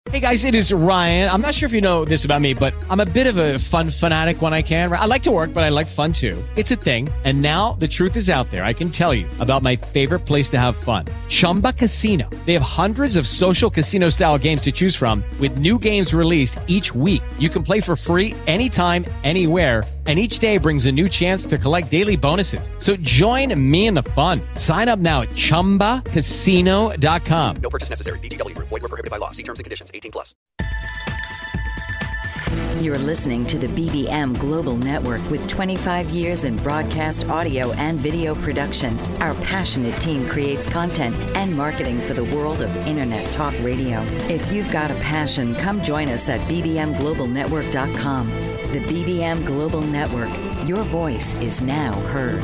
Hey guys, it is Ryan. I'm not sure if you know this about me, but I'm a bit of a fun fanatic when I can. I like to work, but I like fun too. It's a thing. And now the truth is out there. I can tell you about my favorite place to have fun. Chumba Casino. They have hundreds of social casino style games to choose from with new games released each week. You can play for free anytime, anywhere. And each day brings a new chance to collect daily bonuses. So join me in the fun. Sign up now at ChumbaCasino.com. No purchase necessary. VGW. Void where prohibited by law. See terms and conditions. 18+. You're listening to the BBM Global Network with 25 years in broadcast audio and video production. Our passionate team creates content and marketing for the world of Internet talk radio. If you've got a passion, come join us at bbmglobalnetwork.com. The BBM Global Network. Your voice is now heard.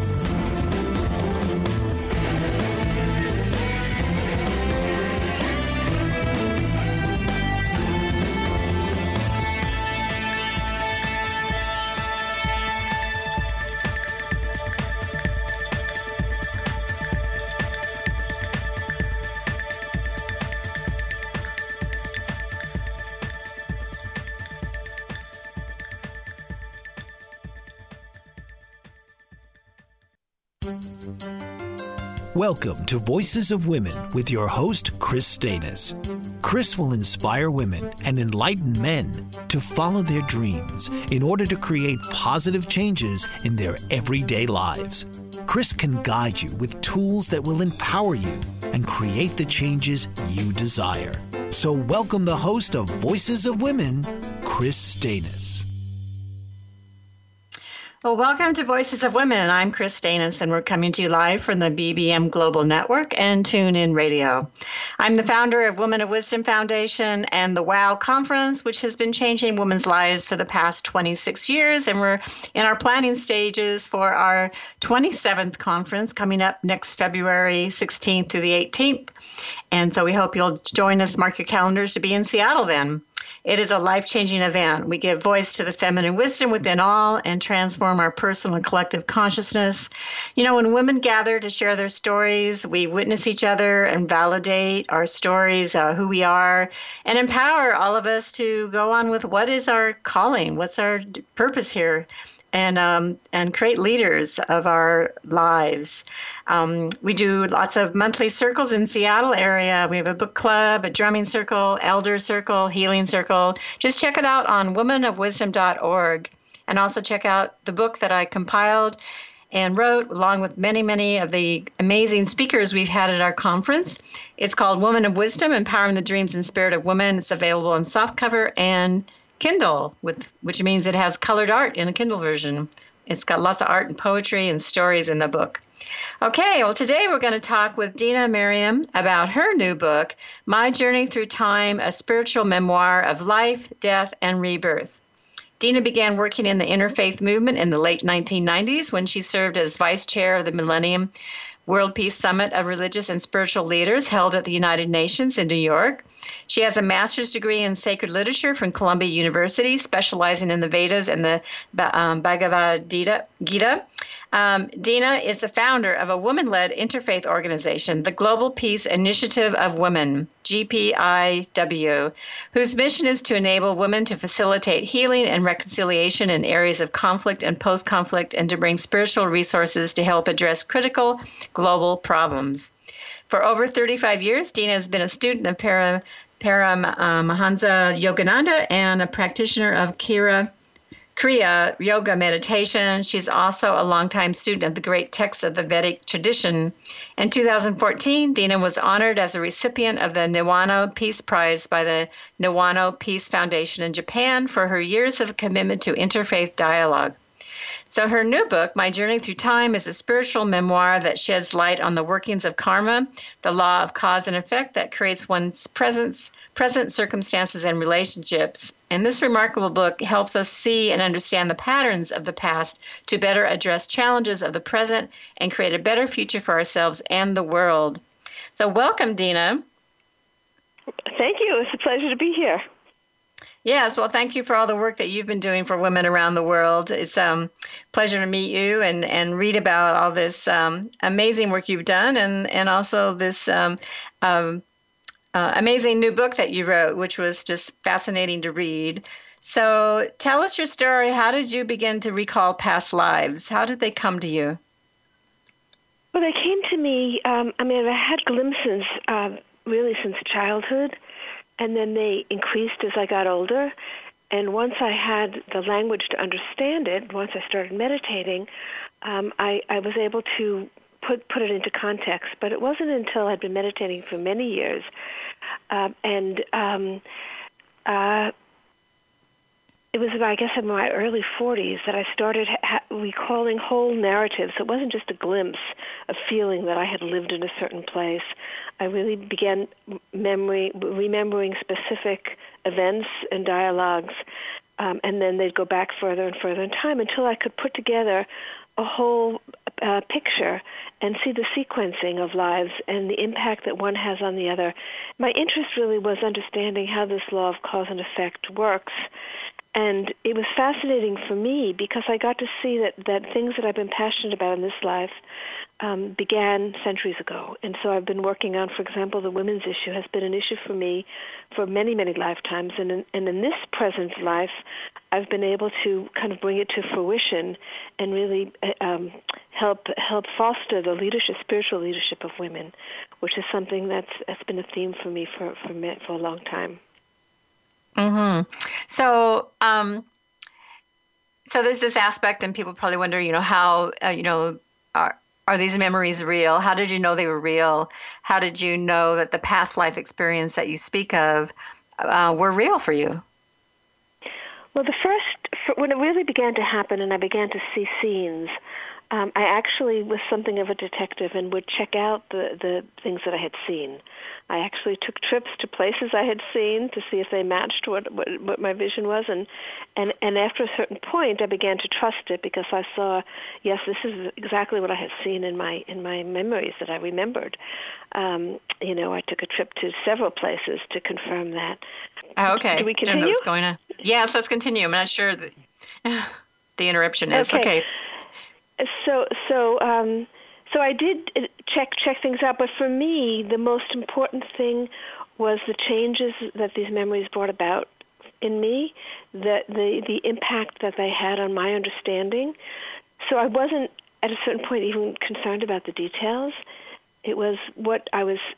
Welcome to Voices of Women with your host, Chris Stanis. Chris will inspire women and enlighten men to follow their dreams in order to create positive changes in their everyday lives. Chris can guide you with tools that will empower you and create the changes you desire. So welcome the host of Voices of Women, Chris Stanis. Well, welcome to Voices of Women. I'm Chris Stanis, and we're coming to you live from the BBM Global Network and TuneIn Radio. I'm the founder of Women of Wisdom Foundation and the WOW Conference, which has been changing women's lives for the past 26 years, and we're in our planning stages for our 27th conference coming up next February 16th through the 18th. And so we hope you'll join us, mark your calendars to be in Seattle then. It is a life-changing event. We give voice to the feminine wisdom within all and transform our personal and collective consciousness. You know, when women gather to share their stories, we witness each other and validate our stories, who we are, and empower all of us to go on with what is our calling, what's our purpose here, and create leaders of our lives. We do lots of monthly circles in Seattle area. We have a book club, a drumming circle, elder circle, healing circle. Just check it out on womenofwisdom.org. And also check out the book that I compiled and wrote along with many, many of the amazing speakers we've had at our conference. It's called Woman of Wisdom, Empowering the Dreams and Spirit of Women. It's available in softcover and Kindle, which means it has colored art in a Kindle version. It's got lots of art and poetry and stories in the book. Okay, well, today we're going to talk with Dina Merriam about her new book, My Journey Through Time, a spiritual memoir of life, death, and rebirth. Dina began working in the interfaith movement in the late 1990s when she served as vice chair of the Millennium World Peace Summit of Religious and Spiritual Leaders held at the United Nations in New York. She has a master's degree in sacred literature from Columbia University, specializing in the Vedas and the Bhagavad Gita. Dina is the founder of a woman-led interfaith organization, the Global Peace Initiative of Women, GPIW, whose mission is to enable women to facilitate healing and reconciliation in areas of conflict and post-conflict and to bring spiritual resources to help address critical global problems. For over 35 years, Dina has been a student of Paramahansa Yogananda and a practitioner of Kriya Yoga meditation. She's also a longtime student of the great texts of the Vedic tradition. In 2014, Dina was honored as a recipient of the Niwano Peace Prize by the Niwano Peace Foundation in Japan for her years of commitment to interfaith dialogue. So her new book, My Journey Through Time, is a spiritual memoir that sheds light on the workings of karma, the law of cause and effect that creates one's present circumstances and relationships. And this remarkable book helps us see and understand the patterns of the past to better address challenges of the present and create a better future for ourselves and the world. So welcome, Dina. Thank you. It's a pleasure to be here. Yes, well, thank you for all the work that you've been doing for women around the world. It's a pleasure to meet you and read about all this amazing work you've done and also this amazing new book that you wrote, which was just fascinating to read. So tell us your story. How did you begin to recall past lives? How did they come to you? Well, they came to me, I had glimpses really since childhood, and then they increased as I got older. And once I had the language to understand it, once I started meditating, I was able to put it into context. But it wasn't until I'd been meditating for many years, it was, I guess, in my early 40s that I started recalling whole narratives. It wasn't just a glimpse of feeling that I had lived in a certain place. I really began remembering specific events and dialogues, and then they'd go back further and further in time until I could put together a whole picture and see the sequencing of lives and the impact that one has on the other. My interest really was understanding how this law of cause and effect works. And it was fascinating for me because I got to see that things that I've been passionate about in this life began centuries ago. And so I've been working on, for example, the women's issue has been an issue for me for many, many lifetimes. And in this present life, I've been able to kind of bring it to fruition and really help foster the leadership, spiritual leadership of women, which is something that's been a theme for me for a long time. Mm-hmm. So there's this aspect, and people probably wonder, how, are these memories real? How did you know they were real? How did you know that the past life experience that you speak of were real for you? Well, when it really began to happen and I began to see scenes, I actually was something of a detective and would check out the things that I had seen. I actually took trips to places I had seen to see if they matched what my vision was, and after a certain point, I began to trust it because I saw, yes, this is exactly what I had seen in my memories that I remembered. I took a trip to several places to confirm that. Oh, okay. Do we continue? I don't know what's going on. Yes, let's continue. I'm not sure the interruption is. Okay. So I did check things out, but for me, the most important thing was the changes that these memories brought about in me, the impact that they had on my understanding. So I wasn't, at a certain point, even concerned about the details. It was what I was,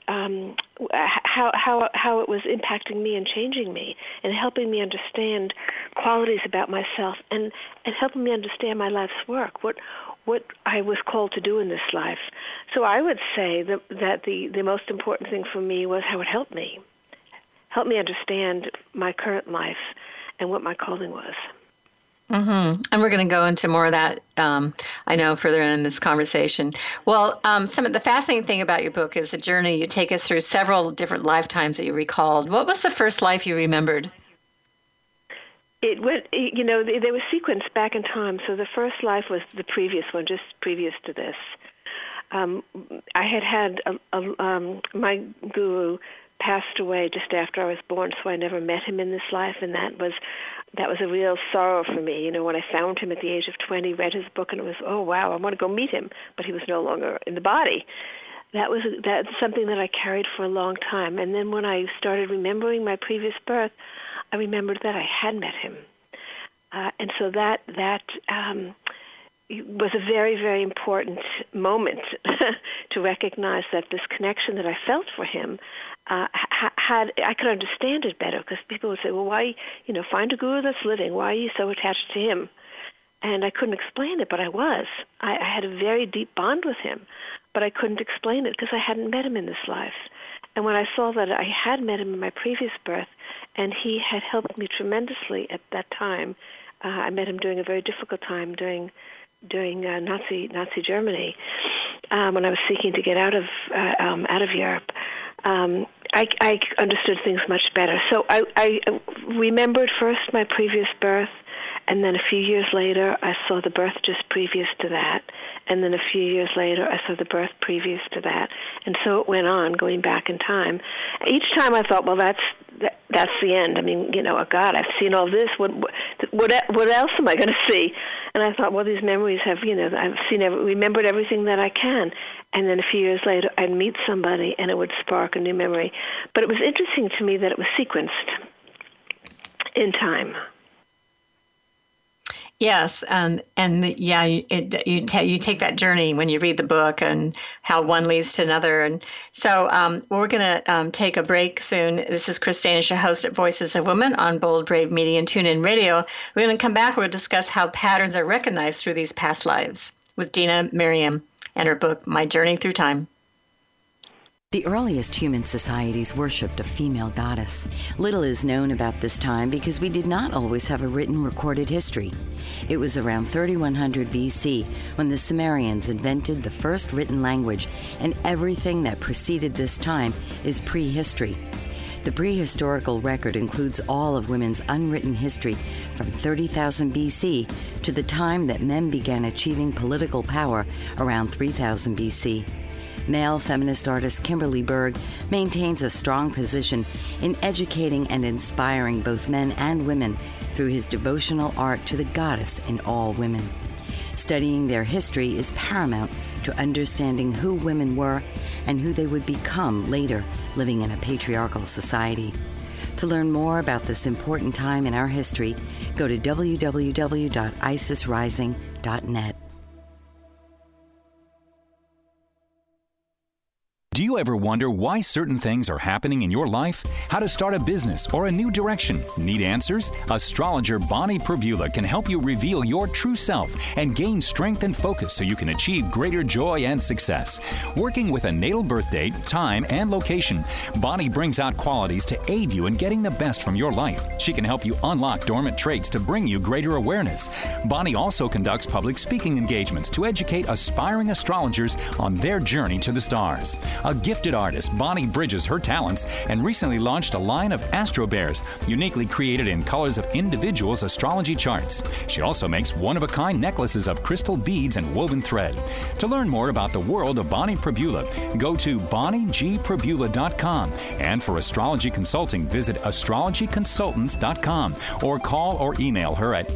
how it was impacting me and changing me and helping me understand qualities about myself and helping me understand my life's work, what I was called to do in this life. So I would say that the most important thing for me was how it helped me understand my current life and what my calling was. Mm-hmm. And we're going to go into more of that, I know, further in this conversation. Well, some of the fascinating thing about your book is the journey. You take us through several different lifetimes that you recalled. What was the first life you remembered? It went, they were sequenced back in time. So the first life was the previous one, just previous to this. I had my guru passed away just after I was born, so I never met him in this life, and that was a real sorrow for me. When I found him at the age of 20, read his book, and it was, oh wow, I want to go meet him, but he was no longer in the body. That's something that I carried for a long time. And then when I started remembering my previous birth, I remembered that I had met him, and so that was a very, very important moment to recognize that this connection that I felt for him I could understand it better, because people would say, well, why, find a guru that's living. Why are you so attached to him? And I couldn't explain it, but I was. I had a very deep bond with him, but I couldn't explain it because I hadn't met him in this life. And when I saw that I had met him in my previous birth, and he had helped me tremendously at that time, I met him during a very difficult time during Nazi Germany, when I was seeking to get out of Europe. I understood things much better. So I remembered first my previous birth, and then a few years later I saw the birth just previous to that, and then a few years later I saw the birth previous to that, and so it went on, going back in time. Each time I thought, well, that's the end. I mean, oh God, I've seen all this. What else am I going to see? And I thought, well, these memories have, I've remembered everything that I can, and then a few years later I'd meet somebody and it would spark a new memory. But it was interesting to me that it was sequenced in time. Yes, you take that journey when you read the book and how one leads to another. And so we're going to take a break soon. This is Chris Stanish, your host at Voices of Women on Bold, Brave Media and TuneIn Radio. We're going to come back. We'll discuss how patterns are recognized through these past lives with Dina Merriam and her book, My Journey Through Time. The earliest human societies worshipped a female goddess. Little is known about this time because we did not always have a written recorded history. It was around 3100 BC when the Sumerians invented the first written language, and everything that preceded this time is prehistory. The prehistorical record includes all of women's unwritten history from 30,000 BC to the time that men began achieving political power around 3000 BC. Male feminist artist Kimberly Berg maintains a strong position in educating and inspiring both men and women through his devotional art to the goddess in all women. Studying their history is paramount to understanding who women were and who they would become later, living in a patriarchal society. To learn more about this important time in our history, go to www.isisrising.net. Do you ever wonder why certain things are happening in your life? How to start a business or a new direction? Need answers? Astrologer Bonnie Perbula can help you reveal your true self and gain strength and focus so you can achieve greater joy and success. Working with a natal birth date, time, and location, Bonnie brings out qualities to aid you in getting the best from your life. She can help you unlock dormant traits to bring you greater awareness. Bonnie also conducts public speaking engagements to educate aspiring astrologers on their journey to the stars. A gifted artist, Bonnie bridges her talents and recently launched a line of Astro Bears, uniquely created in colors of individuals' astrology charts. She also makes one-of-a-kind necklaces of crystal beads and woven thread. To learn more about the world of Bonnie Perbula, go to bonniegperbula.com. And for astrology consulting, visit astrologyconsultants.com or call or email her at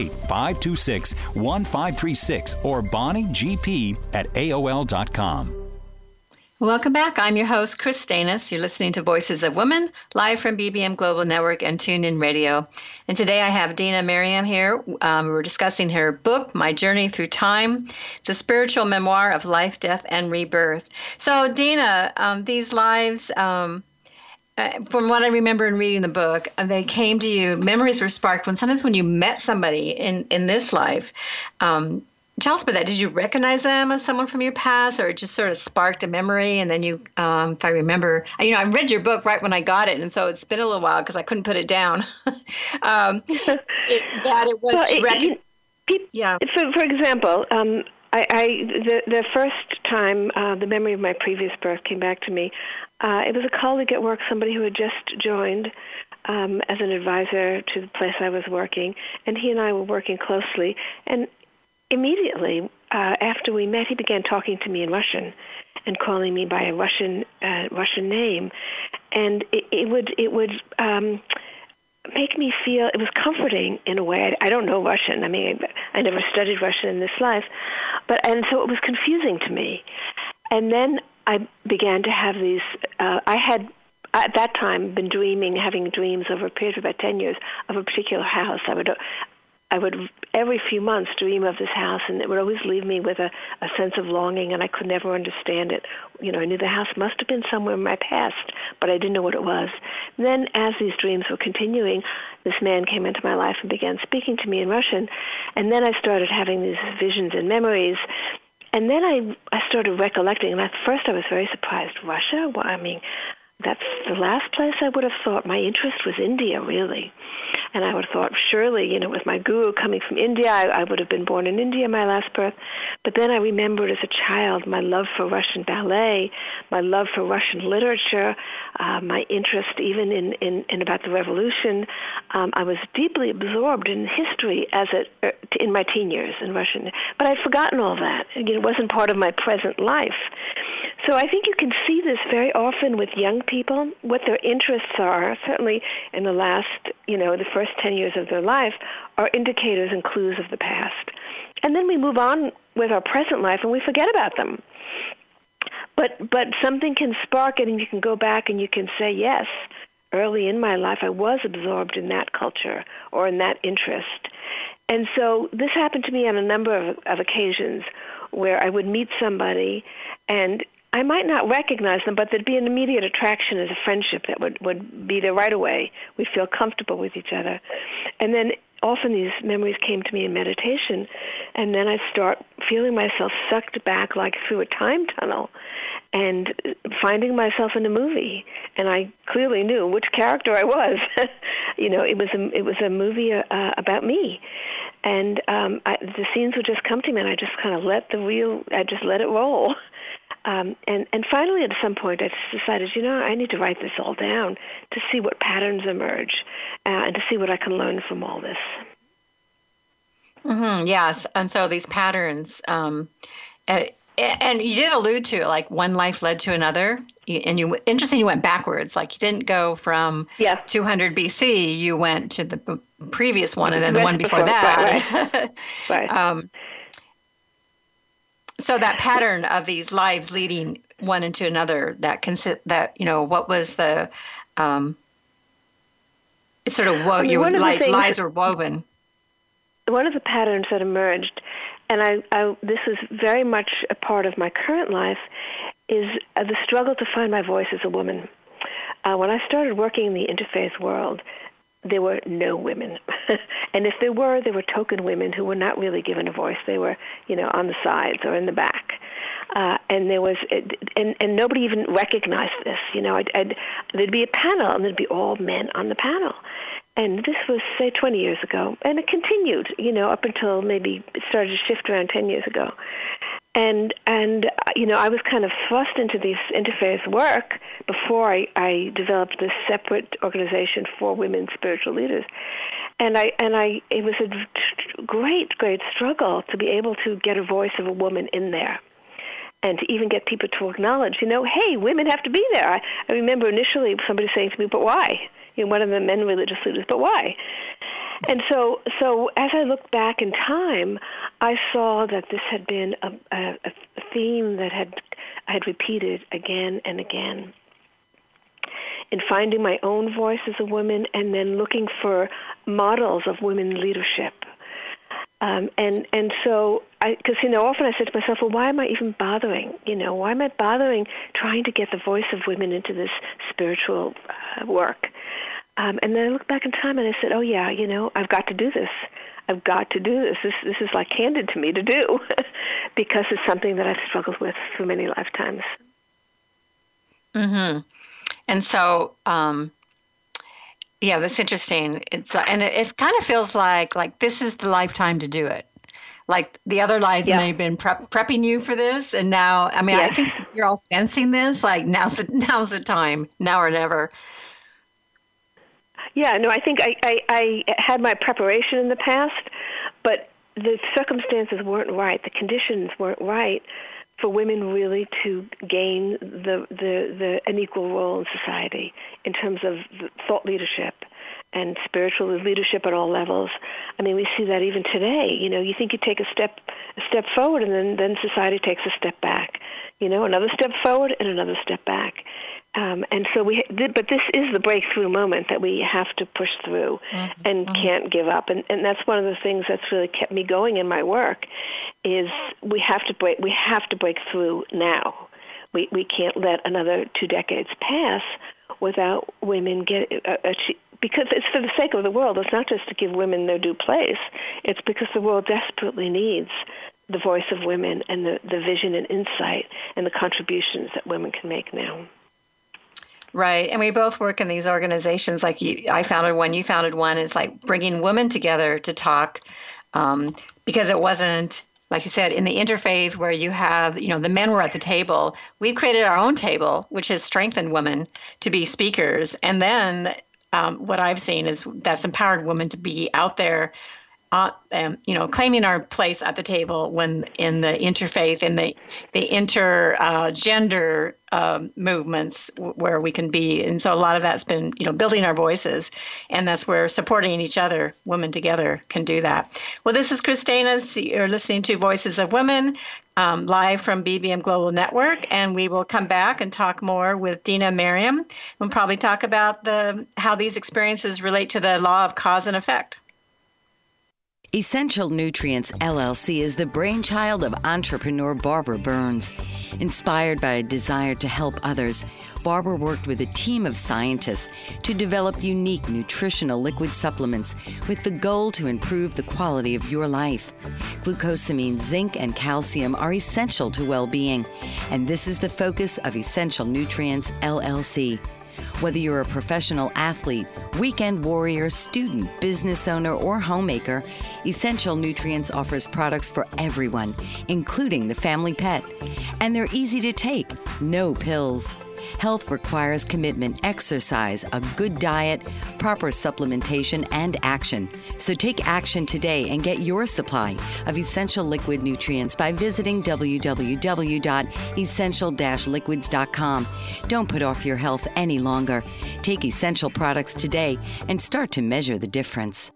808-526-1536 or bonniegp@aol.com. Welcome back. I'm your host, Chris Stanish. You're listening to Voices of Women, live from BBM Global Network and TuneIn Radio. And today I have Dina Merriam here. We're discussing her book, My Journey Through Time. It's a spiritual memoir of life, death, and rebirth. So, Dina, these lives, from what I remember in reading the book, they came to you, memories were sparked sometimes when you met somebody in this life. Tell us about that. Did you recognize them as someone from your past, or it just sort of sparked a memory? And then you, if I remember, I read your book right when I got it, and so it's been a little while because I couldn't put it down. For example, the first time the memory of my previous birth came back to me, it was a colleague at work, somebody who had just joined as an advisor to the place I was working, and he and I were working closely, and immediately after we met, he began talking to me in Russian and calling me by a Russian name, and it would make me feel, it was comforting in a way. I don't know Russian. I mean, I never studied Russian in this life, and so it was confusing to me. And then I began to have these. I had at that time been having dreams over a period of about 10 years of a particular house. I would every few months dream of this house, and it would always leave me with a sense of longing, and I could never understand it. I knew the house must have been somewhere in my past, but I didn't know what it was. And then as these dreams were continuing, this man came into my life and began speaking to me in Russian, and then I started having these visions and memories. And then I started recollecting, and at first I was very surprised. Russia? Well, I mean, that's the last place I would have thought. My interest was India, really. And I would have thought, surely, with my guru coming from India, I would have been born in India, my last birth. But then I remembered as a child my love for Russian ballet, my love for Russian literature, my interest even in about the revolution. I was deeply absorbed in history in my teen years in Russian. But I'd forgotten all that. It wasn't part of my present life. So I think you can see this very often with young people, what their interests are, certainly in the last, the first 10 years of their life, are indicators and clues of the past. And then we move on with our present life and we forget about them. But something can spark it, and you can go back and you can say, yes, early in my life I was absorbed in that culture or in that interest. And so this happened to me on a number of occasions where I would meet somebody and I might not recognize them, but there'd be an immediate attraction as a friendship that would be there right away. We'd feel comfortable with each other. And then often these memories came to me in meditation, and then I'd start feeling myself sucked back like through a time tunnel and finding myself in a movie. And I clearly knew which character I was. It was a movie about me. And the scenes would just come to me, and I just kind of let it roll. And finally, at some point, I just decided, I need to write this all down to see what patterns emerge and to see what I can learn from all this. Mm-hmm, yes. And so these patterns, and you did allude to it, like one life led to another. And interesting, you went backwards. Like you didn't go from 200 BC, you went to the previous one and then the one before that. Right. So that pattern of these lives leading one into another, what was the, it sort of lies were woven. One of the patterns that emerged, and this is very much a part of my current life, is the struggle to find my voice as a woman. When I started working in the interfaith world, there were no women. And if there were token women who were not really given a voice. They were, on the sides or in the back. And there was, and nobody even recognized this. There'd be a panel, and there'd be all men on the panel. And this was, say, 20 years ago. And it continued, up until maybe it started to shift around 10 years ago. And I was kind of thrust into this interfaith work before I developed this separate organization for women spiritual leaders. And it was a great struggle to be able to get a voice of a woman in there, and to even get people to acknowledge, hey, women have to be there. I remember initially somebody saying to me, but why? One of the men religious leaders, but why? And so as I looked back in time, I saw that this had been a theme that I had repeated again and again. In finding my own voice as a woman, and then looking for models of women leadership. And so, because often I said to myself, well, why am I even bothering? Why am I bothering trying to get the voice of women into this spiritual work? And then I looked back in time and I said, oh yeah, I've got to do this. I've got to do this. This is like handed to me to do because it's something that I've struggled with for many lifetimes. Mm-hmm. And so, that's interesting. And it kind of feels like this is the lifetime to do it. Like the other lives may have been prepping you for this, and now, I think you're all sensing this. Like now's the time, now or never. Yeah, no, I think I had my preparation in the past, but the circumstances weren't right. The conditions weren't right for women really to gain an equal role in society in terms of thought leadership and spiritual leadership at all levels. We see that even today. You think you take a step forward, and then society takes a step back. Another step forward and another step back. And so but this is the breakthrough moment that we have to push through and can't give up. And that's one of the things that's really kept me going in my work is we have to break through now. We can't let another 2 decades pass without women because it's for the sake of the world. It's not just to give women their due place. It's because the world desperately needs the voice of women and the vision and insight and the contributions that women can make now. Right. And we both work in these organizations. Like I founded one, you founded one. It's like bringing women together to talk because it wasn't, like you said, in the interfaith where you have, the men were at the table. We've created our own table, which has strengthened women to be speakers. And then what I've seen is that's empowered women to be out there claiming our place at the table when in the interfaith and the intergender movements where we can be. And so a lot of that's been, building our voices, and that's where supporting each other, women together, can do that. Well, this is Chris Stanis. You're listening to Voices of Women, live from BBM Global Network, and we will come back and talk more with Dina Merriam. We'll probably talk about how these experiences relate to the law of cause and effect. Essential Nutrients LLC is the brainchild of entrepreneur Barbara Burns. Inspired by a desire to help others, Barbara worked with a team of scientists to develop unique nutritional liquid supplements with the goal to improve the quality of your life. Glucosamine, zinc, and calcium are essential to well-being, and this is the focus of Essential Nutrients LLC. Whether you're a professional athlete, weekend warrior, student, business owner, or homemaker, Essential Nutrients offers products for everyone, including the family pet. And they're easy to take, no pills. Health requires commitment, exercise, a good diet, proper supplementation, and action. So take action today and get your supply of essential liquid nutrients by visiting www.essential-liquids.com. Don't put off your health any longer. Take essential products today and start to measure the difference.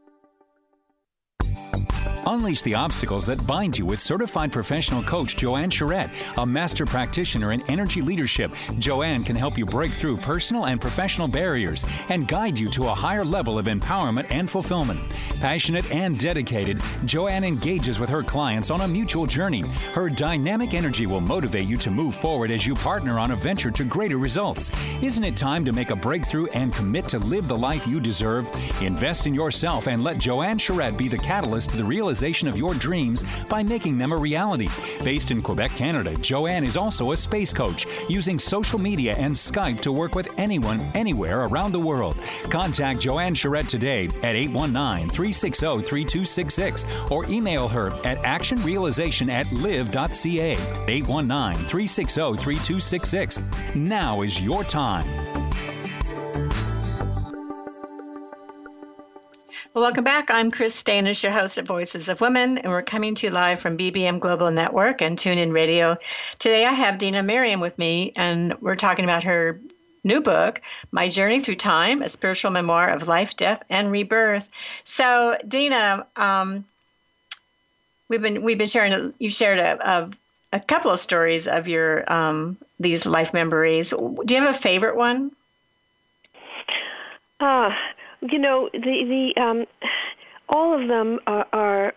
Unleash the obstacles that bind you with certified professional coach Joanne Charette, a master practitioner in energy leadership. Joanne can help you break through personal and professional barriers and guide you to a higher level of empowerment and fulfillment. Passionate and dedicated, Joanne engages with her clients on a mutual journey. Her dynamic energy will motivate you to move forward as you partner on a venture to greater results. Isn't it time to make a breakthrough and commit to live the life you deserve? Invest in yourself and let Joanne Charette be the catalyst to the realization of your dreams by making them a reality. Based in Quebec, Canada, Joanne is also a space coach, using social media and Skype to work with anyone, anywhere around the world. Contact Joanne Charette today at 819-360-3266 or email her at actionrealization@live.ca. 819-360-3266. Now is your time. Well, welcome back. I'm Chris Stanis, your host of Voices of Women, and we're coming to you live from BBM Global Network and TuneIn Radio. Today I have Dina Merriam with me, and we're talking about her new book, My Journey Through Time, a spiritual memoir of life, death, and rebirth. So, Dina, we've been sharing. You shared a couple of stories of your these life memories. Do you have a favorite one? All of them are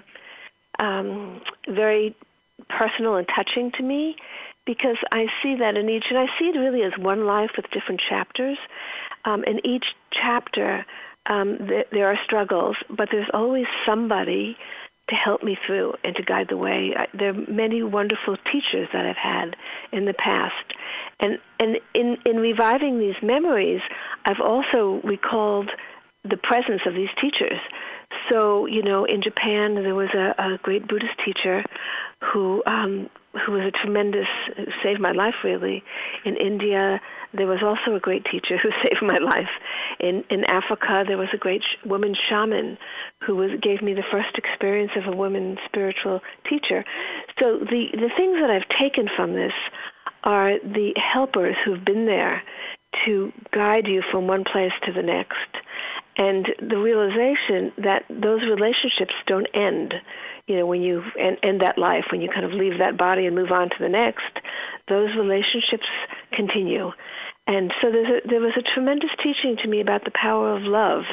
very personal and touching to me, because I see that in each, and I see it really as one life with different chapters. In each chapter, there are struggles, but there's always somebody to help me through and to guide the way. There are many wonderful teachers that I've had in the past. And in reviving these memories, I've also recalled the presence of these teachers. So, in Japan, there was a great Buddhist teacher who was a tremendous, who saved my life, really. In India, there was also a great teacher who saved my life. In Africa, there was a great woman shaman who gave me the first experience of a woman spiritual teacher. So the things that I've taken from this are the helpers who've been there to guide you from one place to the next, and the realization that those relationships don't end. When you end that life, when you kind of leave that body and move on to the next, those relationships continue. And so there was a tremendous teaching to me about the power of love,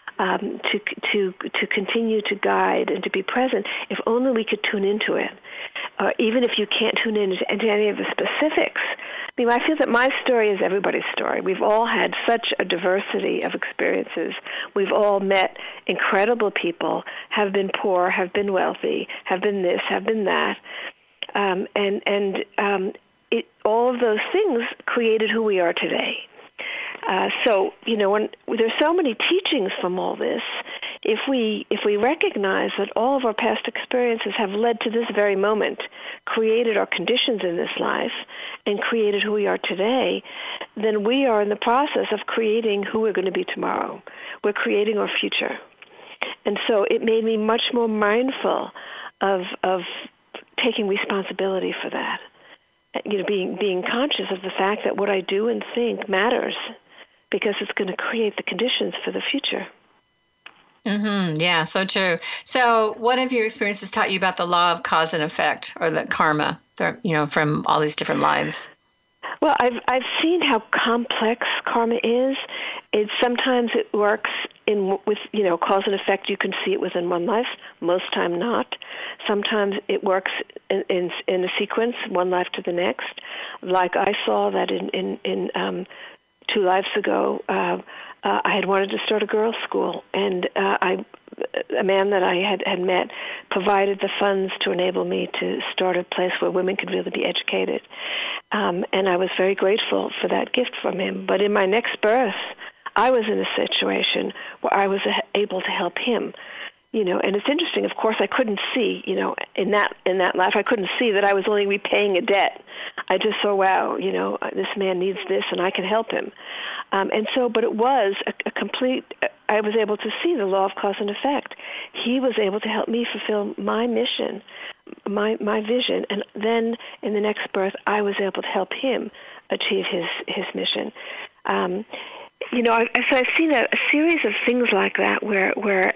to continue to guide and to be present, if only we could tune into it. Even if you can't tune into any of the specifics. I feel that my story is everybody's story. We've all had such a diversity of experiences. We've all met incredible people, have been poor, have been wealthy, have been this, have been that. All of those things created who we are today. When there's so many teachings from all this, if we recognize that all of our past experiences have led to this very moment, created our conditions in this life, and created who we are today, then we are in the process of creating who we're going to be tomorrow. We're creating our future. And so it made me much more mindful of taking responsibility for that. Being conscious of the fact that what I do and think matters, because it's going to create the conditions for the future. Mm-hmm. Yeah, so true. So what have your experiences taught you about the law of cause and effect, or the karma, from all these different lives? Well, I've seen how complex karma is. Sometimes it works with cause and effect. You can see it within one life. Most time not. Sometimes it works in a sequence, one life to the next. Like I saw that in 2 lives ago. I had wanted to start a girls' school, and a man that I had met provided the funds to enable me to start a place where women could really be educated. And I was very grateful for that gift from him. But in my next birth, I was in a situation where I was able to help him. And it's interesting. Of course, I couldn't see, in that life, I couldn't see that I was only repaying a debt. I just saw, wow, this man needs this, and I can help him. But it was a complete. I was able to see the law of cause and effect. He was able to help me fulfill my mission, my vision, and then in the next birth, I was able to help him achieve his mission. So I've seen a series of things like that where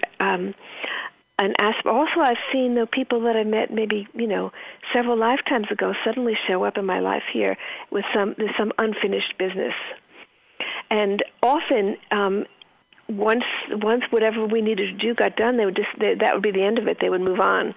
also I've seen the people that I met maybe several lifetimes ago suddenly show up in my life here with some unfinished business, and often once whatever we needed to do got done, that would be the end of it. They would move on.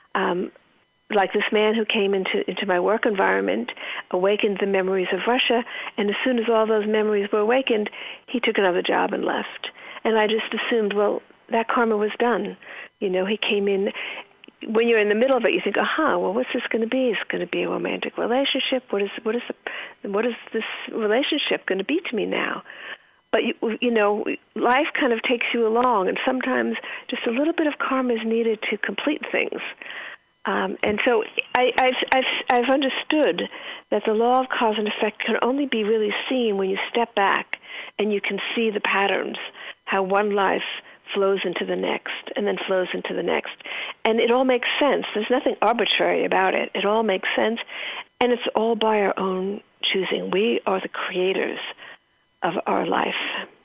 Like this man who came into my work environment, awakened the memories of Russia, and as soon as all those memories were awakened, he took another job and left. And I just assumed, well, that karma was done. He came in. When you're in the middle of it, you think, well, what's this going to be? Is it going to be a romantic relationship? What is this relationship going to be to me now? But life kind of takes you along, and sometimes just a little bit of karma is needed to complete things. And so I've understood that the law of cause and effect can only be really seen when you step back and you can see the patterns, how one life flows into the next and then flows into the next. And it all makes sense. There's nothing arbitrary about it. It all makes sense, and it's all by our own choosing. We are the creators of our life.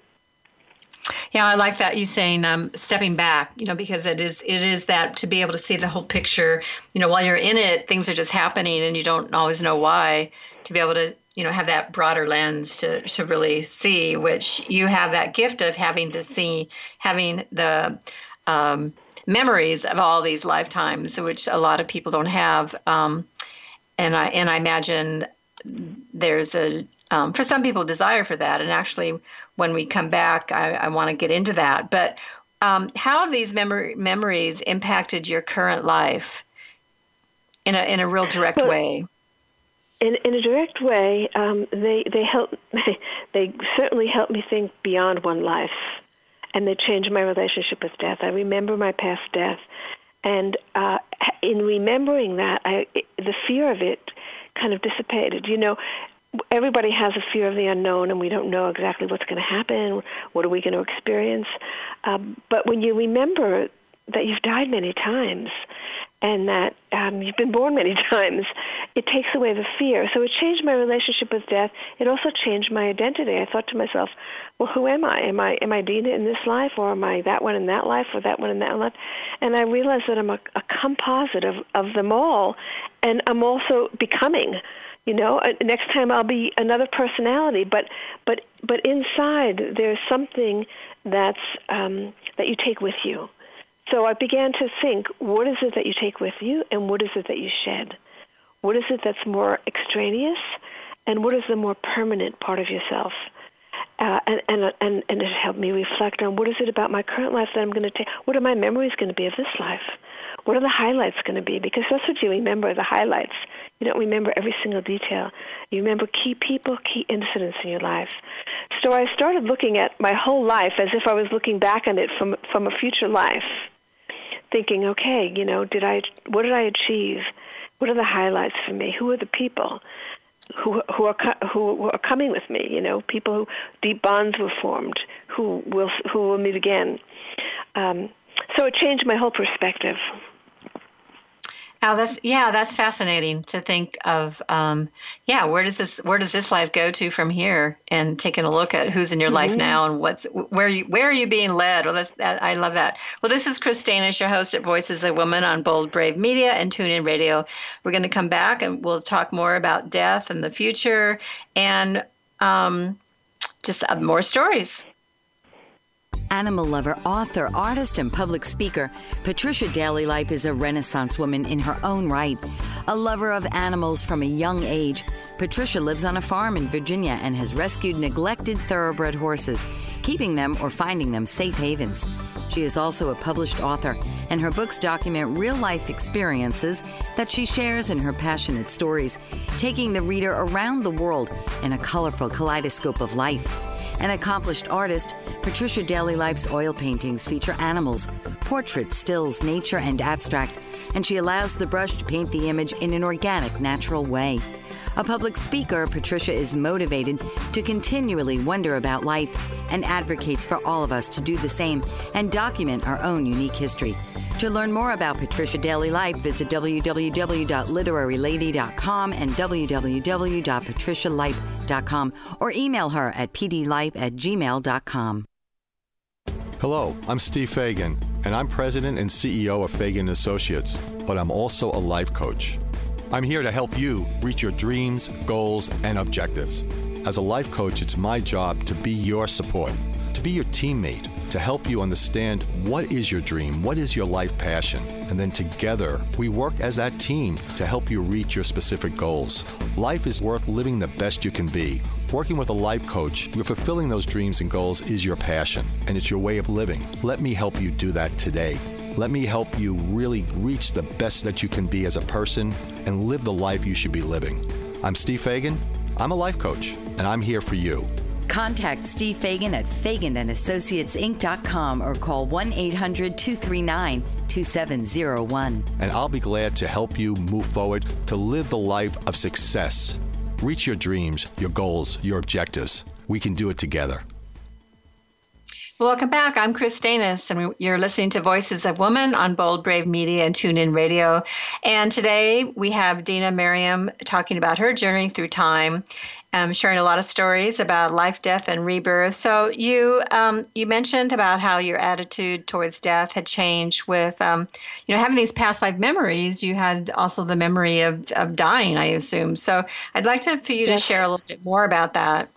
Yeah, I like that you saying stepping back, because it is that to be able to see the whole picture, while you're in it, things are just happening and you don't always know why, to be able to, have that broader lens to really see, which you have that gift of having the memories of all these lifetimes, which a lot of people don't have. And I imagine there's for some people, desire for that. And actually, when we come back, I want to get into that. But how have these memories impacted your current life in a real direct way? In a direct way, they help. They certainly help me think beyond one life, and they change my relationship with death. I remember my past death, and in remembering that, the fear of it kind of dissipated. Everybody has a fear of the unknown, and we don't know exactly what's going to happen. What are we going to experience? But when you remember that you've died many times and that you've been born many times, it takes away the fear. So it changed my relationship with death. It also changed my identity. I thought to myself, well, who am I? Am I Dina in this life, or am I that one in that life, or that one in that life? And I realized that I'm a composite of them all, and I'm also becoming. Next time I'll be another personality, but inside there's something that you take with you. So I began to think, what is it that you take with you, and what is it that you shed? What is it that's more extraneous, and what is the more permanent part of yourself? And it helped me reflect on what is it about my current life that I'm going to take. What are my memories going to be of this life? What are the highlights going to be? Because that's what you remember, the highlights. You don't remember every single detail. You remember key people, key incidents in your life. So I started looking at my whole life as if I was looking back on it from a future life, thinking, okay, what did I achieve? What are the highlights for me? Who are the people who are coming with me? People who deep bonds were formed, who will meet again. so it changed my whole perspective. Oh, that's fascinating to think of. Where does this life go to from here? And taking a look at who's in your life now and where are you being led? Well, I love that. Well, this is Chris Stainis, your host at Voices of Women on Bold Brave Media and TuneIn Radio. We're going to come back and we'll talk more about death and the future and just more stories. Animal lover, author, artist, and public speaker, Patricia Daly-Lipe is a Renaissance woman in her own right. A lover of animals from a young age, Patricia lives on a farm in Virginia and has rescued neglected thoroughbred horses, keeping them or finding them safe havens. She is also a published author, and her books document real-life experiences that she shares in her passionate stories, taking the reader around the world in a colorful kaleidoscope of life. An accomplished artist, Patricia Daly-Lipe's oil paintings feature animals, portraits, stills, nature, and abstract, and she allows the brush to paint the image in an organic, natural way. A public speaker, Patricia is motivated to continually wonder about life and advocates for all of us to do the same and document our own unique history. To learn more about Patricia Daly-Lipe, visit www.literarylady.com and www.patricialipe.com or email her at pdlipe@gmail.com. Hello, I'm Steve Fagan, and I'm president and CEO of Fagan Associates, but I'm also a life coach. I'm here to help you reach your dreams, goals, and objectives. As a life coach, it's my job to be your support, to be your teammate, to help you understand what is your dream, what is your life passion, and then together we work as that team to help you reach your specific goals. Life is worth living the best you can be. Working with a life coach, you're fulfilling those dreams and goals is your passion, and it's your way of living. Let me help you do that today. Let me help you really reach the best that you can be as a person and live the life you should be living. I'm Steve Fagan. I'm a life coach, and I'm here for you. Contact Steve Fagan at FaganandAssociatesInc.com or call 1-800-239-2701. And I'll be glad to help you move forward to live the life of success. Reach your dreams, your goals, your objectives. We can do it together. Welcome back. I'm Chris Stainis, and you're listening to Voices of Women on Bold Brave Media and TuneIn Radio. And today we have Dina Merriam talking about her journey through time, sharing a lot of stories about life, death, and rebirth. So you mentioned about how your attitude towards death had changed with, having these past life memories. You had also the memory of dying, I assume. So I'd like for you to share a little bit more about that.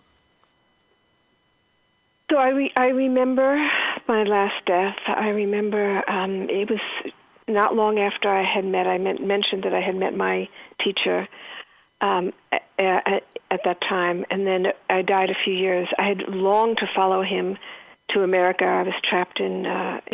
So I remember my last death. I remember it was not long after I mentioned that I had met my teacher at that time, and then I died a few years. I had longed to follow him to America. I was trapped in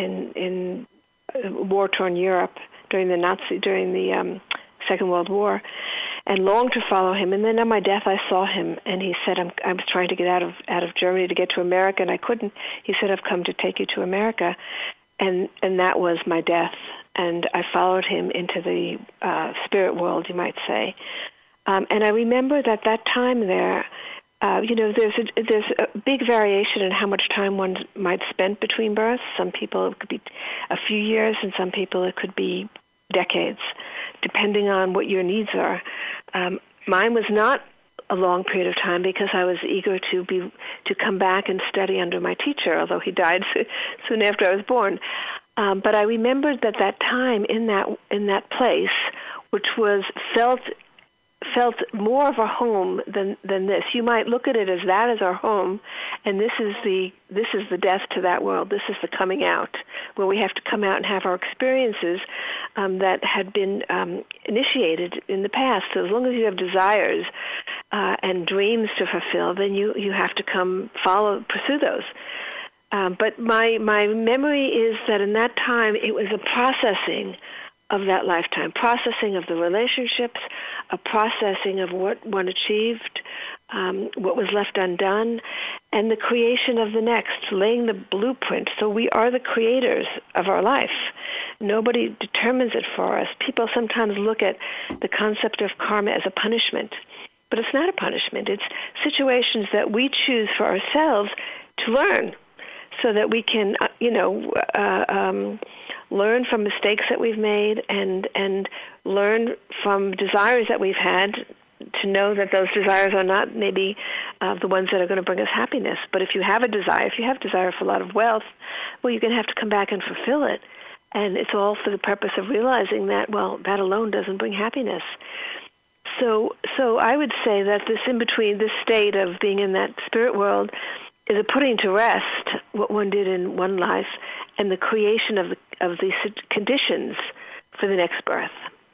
war-torn Europe during the Second World War, and longed to follow him. And then on my death, I saw him, and he said, I was trying to get out of Germany to get to America, and I couldn't. He said, I've come to take you to America. And that was my death. And I followed him into the spirit world, you might say. And I remember that time there, there's a big variation in how much time one might spend between births. Some people, it could be a few years, and some people it could be decades, depending on what your needs are. Mine was not a long period of time because I was eager to come back and study under my teacher, although he died soon after I was born. But I remembered that time in that place, which was felt more of a home than this. You might look at it as that is our home, and this is the death to that world. This is the coming out, where we have to come out and have our experiences that had been initiated in the past. So as long as you have desires and dreams to fulfill, then you have to pursue those. But my memory is that in that time it was a processing of that lifetime, processing of the relationships, a processing of what one achieved, what was left undone, and the creation of the next, laying the blueprint. So we are the creators of our life. Nobody determines it for us. People sometimes look at the concept of karma as a punishment, but it's not a punishment. It's situations that we choose for ourselves to learn so that we can, learn from mistakes that we've made and learn from desires that we've had, to know that those desires are not maybe the ones that are going to bring us happiness. But if you have a desire, if you have desire for a lot of wealth, well, you're going to have to come back and fulfill it. And it's all for the purpose of realizing that, well, that alone doesn't bring happiness. So I would say that this in-between, this state of being in that spirit world, is a putting to rest what one did in one life and the creation of these conditions for the next birth.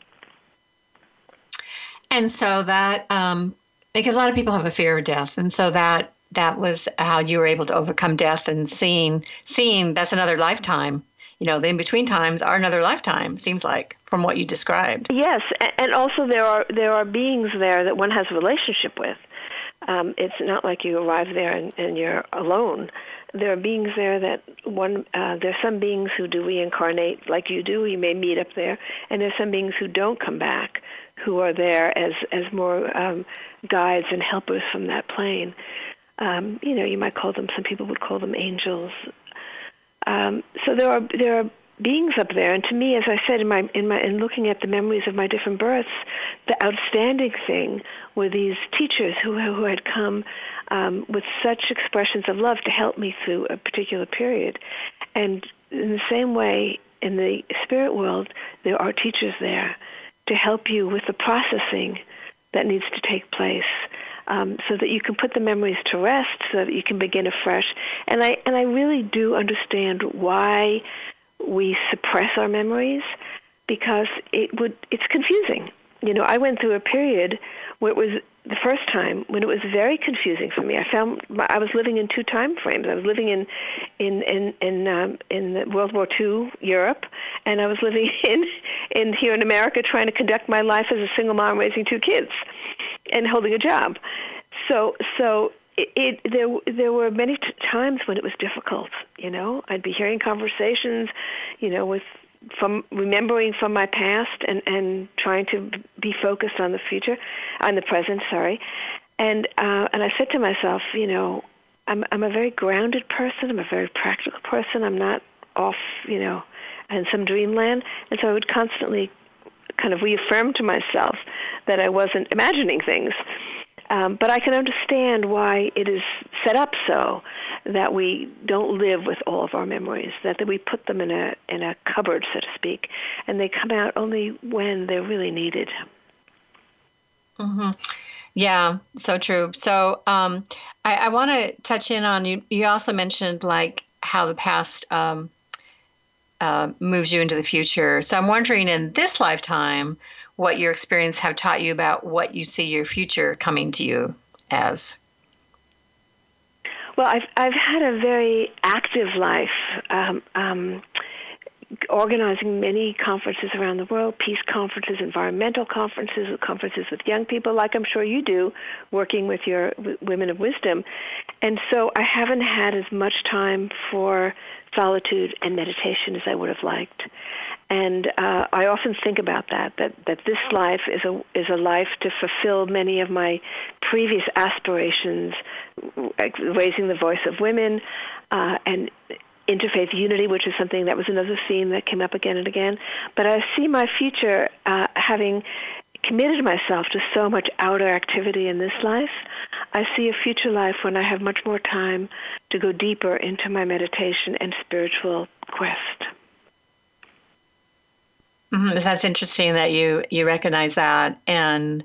And so that, because a lot of people have a fear of death, and so that was how you were able to overcome death and seeing that's another lifetime. You know, the in-between times are another lifetime, seems like, from what you described. Yes, and also there are beings there that one has a relationship with. It's not like you arrive there and you're alone. There are beings there that there's some beings who do reincarnate like you do. You may meet up there, and there's some beings who don't come back, who are there as more guides and helpers from that plane. You might call them. Some people would call them angels. So there are beings up there, and to me, as I said in looking at the memories of my different births, the outstanding thing were these teachers who had come with such expressions of love to help me through a particular period. And in the same way, in the spirit world, there are teachers there to help you with the processing that needs to take place, so that you can put the memories to rest, so that you can begin afresh. And I really do understand why we suppress our memories, because it's confusing. You know, I went through a period where it was the first time when it was very confusing for me. I found I was living in two time frames. I was living in World War II Europe, and I was living in here in America, trying to conduct my life as a single mom raising two kids and holding a job. So there were many times when it was difficult. You know, I'd be hearing conversations, you know, from remembering from my past and trying to be focused on the future, on the present. And I said to myself, you know, I'm a very grounded person. I'm a very practical person. I'm not off, you know, in some dreamland. And so I would constantly kind of reaffirm to myself that I wasn't imagining things. But I can understand why it is set up so that we don't live with all of our memories, that we put them in a cupboard, so to speak, and they come out only when they're really needed. Mm-hmm. Yeah, so true. So I want to touch in on, you also mentioned like how the past moves you into the future. So I'm wondering, in this lifetime, what your experience have taught you about what you see your future coming to you as. Well, I've had a very active life, organizing many conferences around the world, peace conferences, environmental conferences with young people, like I'm sure you do, working with your women of wisdom. And so I haven't had as much time for solitude and meditation as I would have liked. And I often think about that this life is a life to fulfill many of my previous aspirations, raising the voice of women, and interfaith unity, which is something that was another theme that came up again and again. But I see my future having committed myself to so much outer activity in this life. I see a future life when I have much more time to go deeper into my meditation and spiritual quest. Mm-hmm. That's interesting that you recognize that, and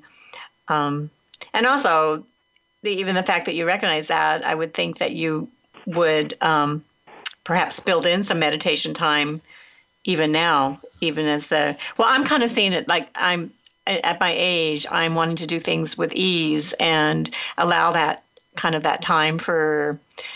also even the fact that you recognize that, I would think that you would perhaps build in some meditation time even now, even as I'm kind of seeing it like I'm at my age, I'm wanting to do things with ease and allow that kind of that time for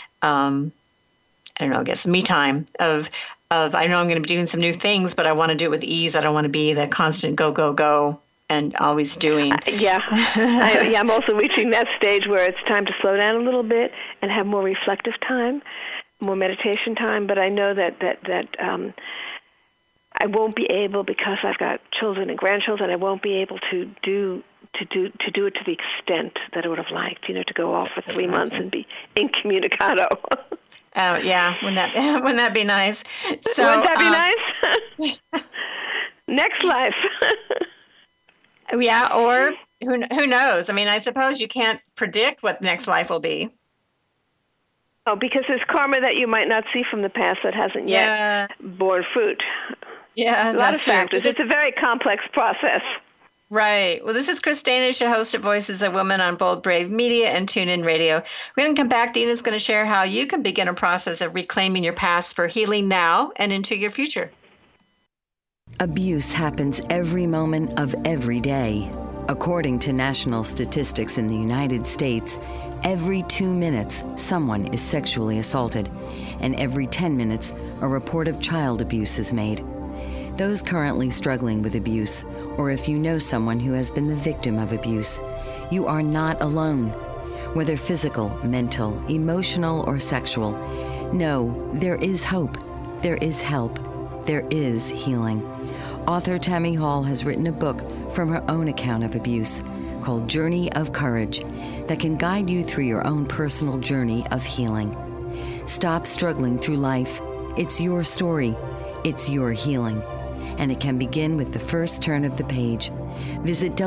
I guess me time of I know I'm going to be doing some new things, but I want to do it with ease. I don't want to be the constant go and always doing. I'm also reaching that stage where it's time to slow down a little bit and have more reflective time, more meditation time. But I know that I won't be able, because I've got children and grandchildren, I won't be able to do it to the extent that I would have liked, to go off for 3 months and be incommunicado. Yeah, wouldn't that be nice? So, wouldn't that be nice? Next life. Yeah, or who knows? I mean, I suppose you can't predict what the next life will be. Oh, because there's karma that you might not see from the past that hasn't yet borne fruit. Yeah, a lot of factors. It's a very complex process. Right. Well, this is Chris Stanish, your host of Voices of Women on Bold Brave Media and TuneIn Radio. We're going to come back. Dina's going to share how you can begin a process of reclaiming your past for healing now and into your future. Abuse happens every moment of every day. According to national statistics in the United States, every 2 minutes, someone is sexually assaulted, and every 10 minutes, a report of child abuse is made. Those currently struggling with abuse, or if you know someone who has been the victim of abuse, you are not alone. Whether physical, mental, emotional, or sexual, know there is hope, there is help, there is healing. Author Tammy Hall has written a book from her own account of abuse called Journey of Courage that can guide you through your own personal journey of healing. Stop struggling through life. It's your story. It's your healing. And it can begin with the first turn of the page. Visit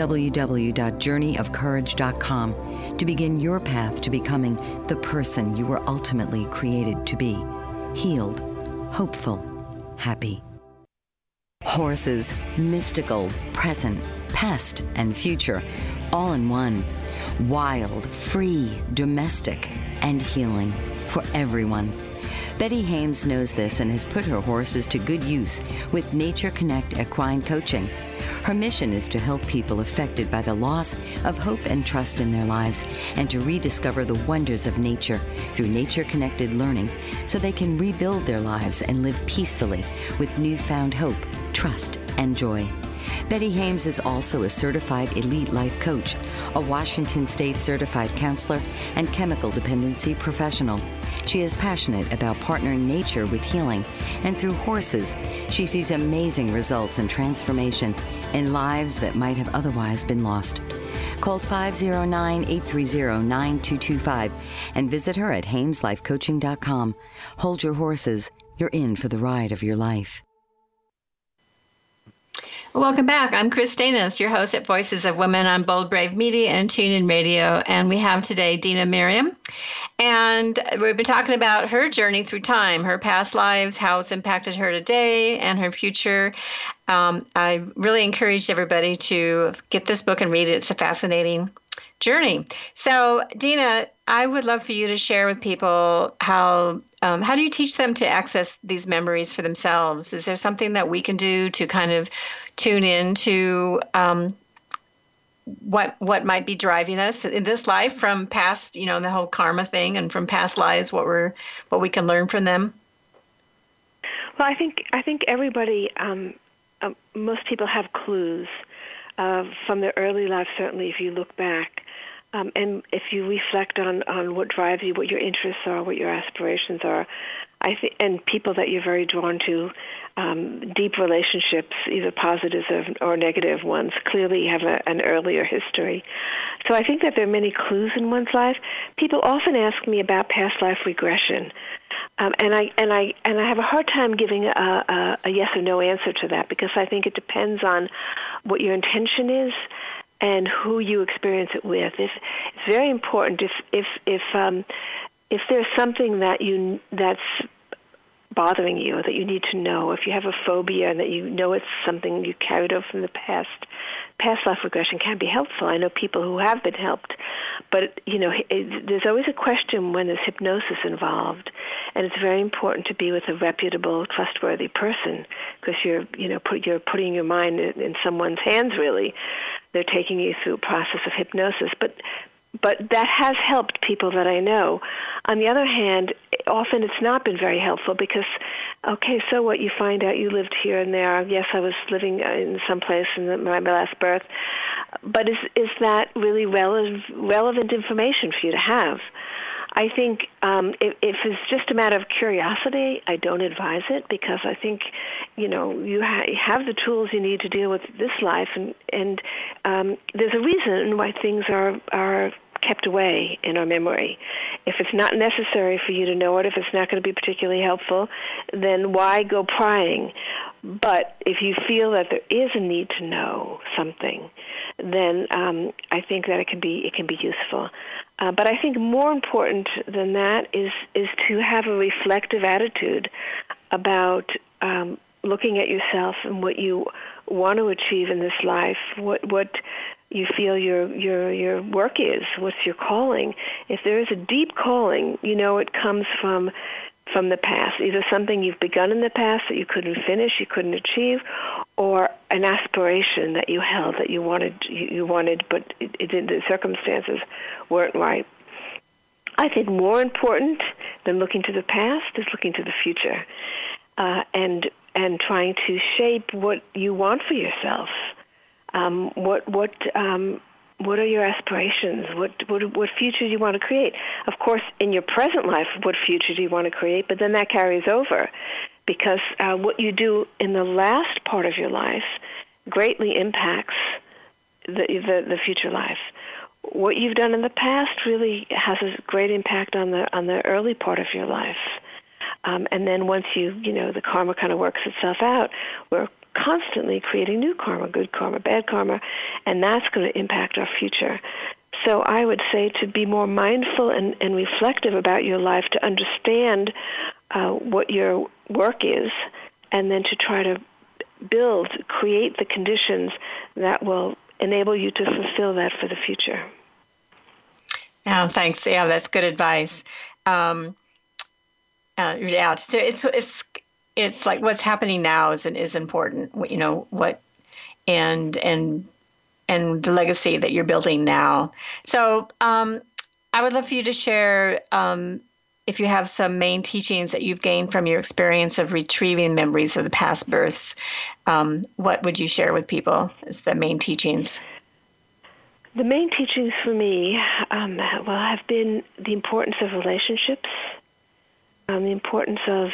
www.journeyofcourage.com to begin your path to becoming the person you were ultimately created to be. Healed, hopeful, happy. Horses, mystical, present, past, and future, all in one. Wild, free, domestic, and healing for everyone. Betty Hames knows this and has put her horses to good use with Nature Connect Equine Coaching. Her mission is to help people affected by the loss of hope and trust in their lives and to rediscover the wonders of nature through nature-connected learning so they can rebuild their lives and live peacefully with newfound hope, trust, and joy. Betty Hames is also a certified elite life coach, a Washington State certified counselor, and chemical dependency professional. She is passionate about partnering nature with healing, and through horses, she sees amazing results and transformation in lives that might have otherwise been lost. Call 509-830-9225 and visit her at HamesLifeCoaching.com. Hold your horses. You're in for the ride of your life. Welcome back. I'm Chris Stanish, your host at Voices of Women on Bold Brave Media and TuneIn Radio. And we have today Dina Merriam. And we've been talking about her journey through time, her past lives, how it's impacted her today and her future. I really encourage everybody to get this book and read it. It's a fascinating journey. So, Dina, I would love for you to share with people how do you teach them to access these memories for themselves? Is there something that we can do to kind of tune in to what might be driving us in this life from past, the whole karma thing, and from past lives, what we can learn from them? Well, I think everybody, most people have clues from their early life. Certainly, if you look back, and if you reflect on what drives you, what your interests are, what your aspirations are, and people that you're very drawn to, deep relationships, either positive or negative ones, clearly have an earlier history. So I think that there are many clues in one's life. People often ask me about past life regression, and I have a hard time giving a yes or no answer to that, because I think it depends on what your intention is and who you experience it with. It's very important if there's something that's bothering you, or that you need to know, if you have a phobia and that you know it's something you carried over from the past life regression can be helpful. I know people who have been helped, but there's always a question when there's hypnosis involved, and it's very important to be with a reputable, trustworthy person, because you're putting your mind in someone's hands. Really, they're taking you through a process of hypnosis, but that has helped people that I know. On the other hand, often it's not been very helpful, because, okay, so what? You find out you lived here and there. Yes, I was living in some place in my last birth. But is that really relevant information for you to have? I think if it's just a matter of curiosity, I don't advise it, because I think, you have the tools you need to deal with this life, and there's a reason why things are kept away in our memory. If it's not necessary for you to know it, if it's not going to be particularly helpful, then why go prying? But if you feel that there is a need to know something, then I think that it can be useful. But I think more important than that is to have a reflective attitude about looking at yourself and what you want to achieve in this life, what you feel your work is, what's your calling. If there is a deep calling, it comes from the past, either something you've begun in the past that you couldn't finish, you couldn't achieve, or an aspiration that you held that you wanted, but the circumstances weren't right. I think more important than looking to the past is looking to the future, and trying to shape what you want for yourself. What are your aspirations? What future do you want to create? Of course, in your present life, what future do you want to create? But then that carries over, because what you do in the last part of your life greatly impacts the future life. What you've done in the past really has a great impact on the early part of your life. And then once the karma kind of works itself out, we're constantly creating new karma, good karma, bad karma, and that's going to impact our future. So I would say to be more mindful and reflective about your life, to understand what your work is, and then to try to create the conditions that will enable you to fulfill that for the future. Yeah, thanks. Yeah, that's good advice. It's like what's happening now is important. What and the legacy that you're building now. So I would love for you to share if you have some main teachings that you've gained from your experience of retrieving memories of the past births. What would you share with people as the main teachings? The main teachings for me have been the importance of relationships, the importance of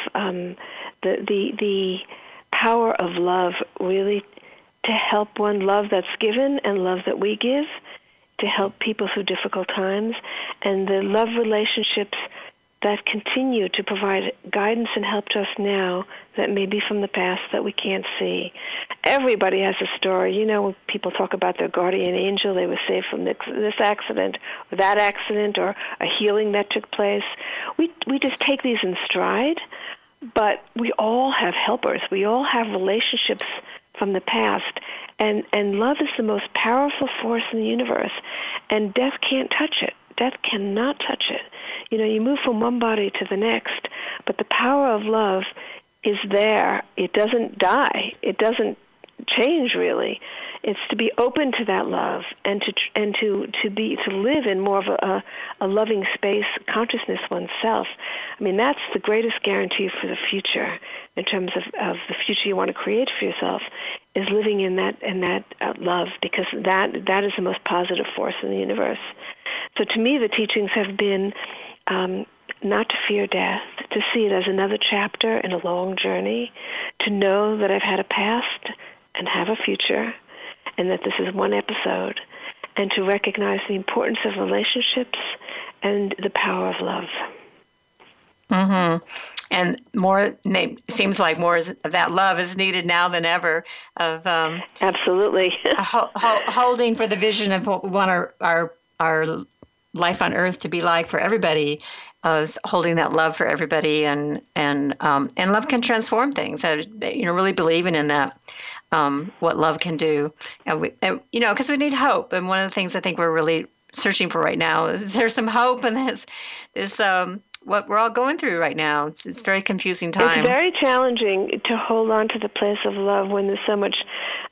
the power of love, really to help one, love that's given and love that we give, to help people through difficult times, and the love relationships that continue to provide guidance and help to us now that may be from the past that we can't see. Everybody has a story. When people talk about their guardian angel, they were saved from this accident or that accident or a healing that took place. We just take these in stride, but we all have helpers. We all have relationships from the past, and love is the most powerful force in the universe, and death can't touch it. Death cannot touch it. You move from one body to the next, but the power of love is there. It doesn't die. It doesn't change, really. It's to be open to that love and to live in more of a loving space, consciousness oneself. I mean, that's the greatest guarantee for the future in terms of the future you want to create for yourself, is living in that love, because that is the most positive force in the universe. So to me, the teachings have been not to fear death, to see it as another chapter in a long journey, to know that I've had a past and have a future, and that this is one episode, and to recognize the importance of relationships and the power of love. Mm-hmm. And it seems like more of that love is needed now than ever. Of absolutely holding for the vision of what we want our life on Earth to be like for everybody. Holding that love for everybody, and love can transform things. Really believing in that. What love can do, because we need hope. And one of the things I think we're really searching for right now is there's some hope, and this what we're all going through right now. It's a very confusing time. It's very challenging to hold on to the place of love when there's so much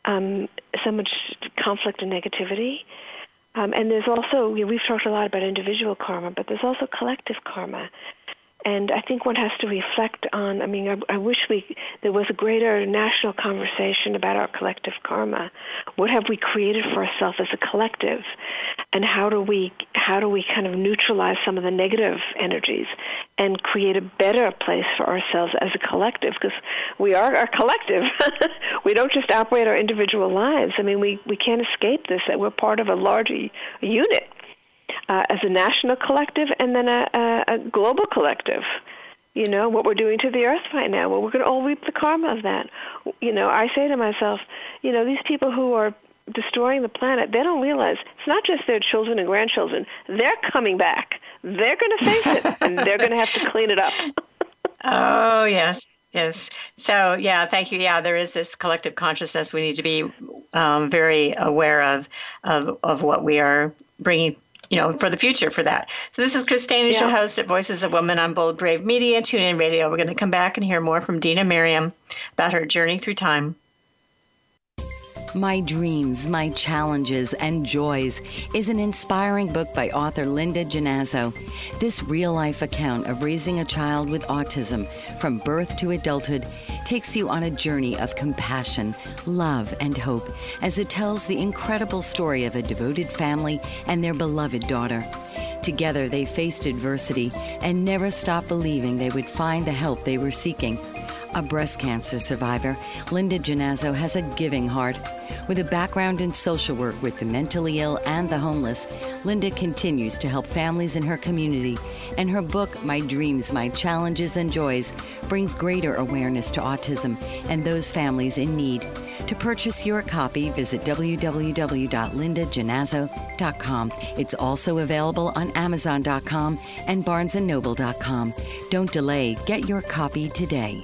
conflict and negativity. And there's also, we've talked a lot about individual karma, but there's also collective karma. And I think one has to reflect on, I wish there was a greater national conversation about our collective karma. What have we created for ourselves as a collective? And how do we kind of neutralize some of the negative energies and create a better place for ourselves as a collective? Because we are a collective. We don't just operate our individual lives. We can't escape this, that we're part of a larger unit. as a national collective and then a global collective. You know, what we're doing to the earth right now, well, we're going to all reap the karma of that. You know, I say to myself, you know, these people who are destroying the planet, they don't realize it's not just their children and grandchildren. They're coming back. They're going to face it, and they're going to have to clean it up. Oh, yes. Yes. So, yeah, thank you. Yeah, there is this collective consciousness we need to be very aware of what we are bringing, you know, for the future for that. So this is Chris Stanish, your host at Voices of Women on Bold Brave Media, TuneIn Radio. We're going to come back and hear more from Dina Merriam about her journey through time. My Dreams, My Challenges, and Joys is an inspiring book by author Linda Genazzo. This real-life account of raising a child with autism from birth to adulthood takes you on a journey of compassion, love, and hope as it tells the incredible story of a devoted family and their beloved daughter. Together, they faced adversity and never stopped believing they would find the help they were seeking. A breast cancer survivor, Linda Genazzo has a giving heart. With a background in social work with the mentally ill and the homeless, Linda continues to help families in her community, and her book, My Dreams, My Challenges and Joys, brings greater awareness to autism and those families in need. To purchase your copy, visit www.lindagenazzo.com. It's also available on Amazon.com and BarnesandNoble.com. Don't delay. Get your copy today.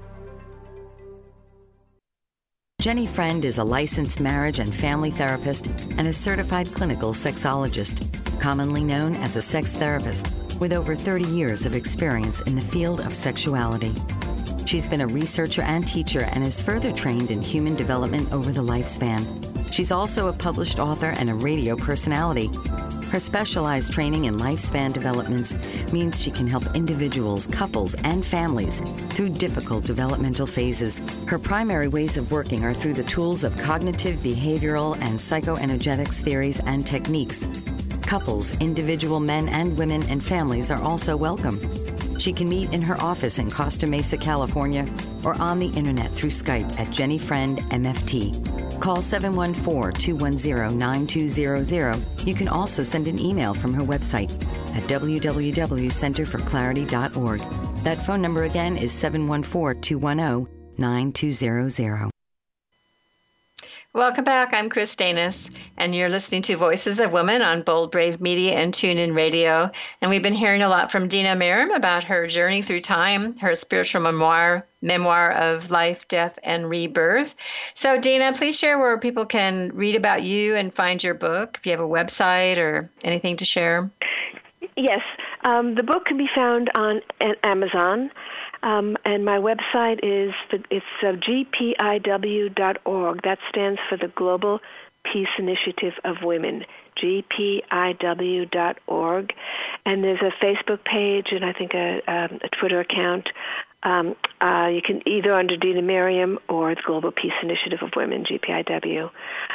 Jenny Friend is a licensed marriage and family therapist and a certified clinical sexologist, commonly known as a sex therapist, with over 30 years of experience in the field of sexuality. She's been a researcher and teacher and is further trained in human development over the lifespan. She's also a published author and a radio personality. Her specialized training in lifespan developments means she can help individuals, couples, and families through difficult developmental phases. Her primary ways of working are through the tools of cognitive, behavioral, and psychoenergetics theories and techniques. Couples, individual men and women, and families are also welcome. She can meet in her office in Costa Mesa, California, or on the internet through Skype at Jenny Friend MFT. Call 714-210-9200. You can also send an email from her website at www.centerforclarity.org. That phone number again is 714-210-9200. Welcome back. I'm Chris Stanish, and you're listening to Voices of Women on Bold Brave Media and TuneIn Radio. And we've been hearing a lot from Dina Merriam about her journey through time, her spiritual memoir of life, death, and rebirth. So, Dina, please share where people can read about you and find your book, if you have a website or anything to share. Yes. The book can be found on Amazon. And my website is gpiw.org. That stands for the Global Peace Initiative of Women, gpiw.org. And there's a Facebook page and I think a Twitter account. You can either under Dina Merriam or the Global Peace Initiative of Women, GPIW.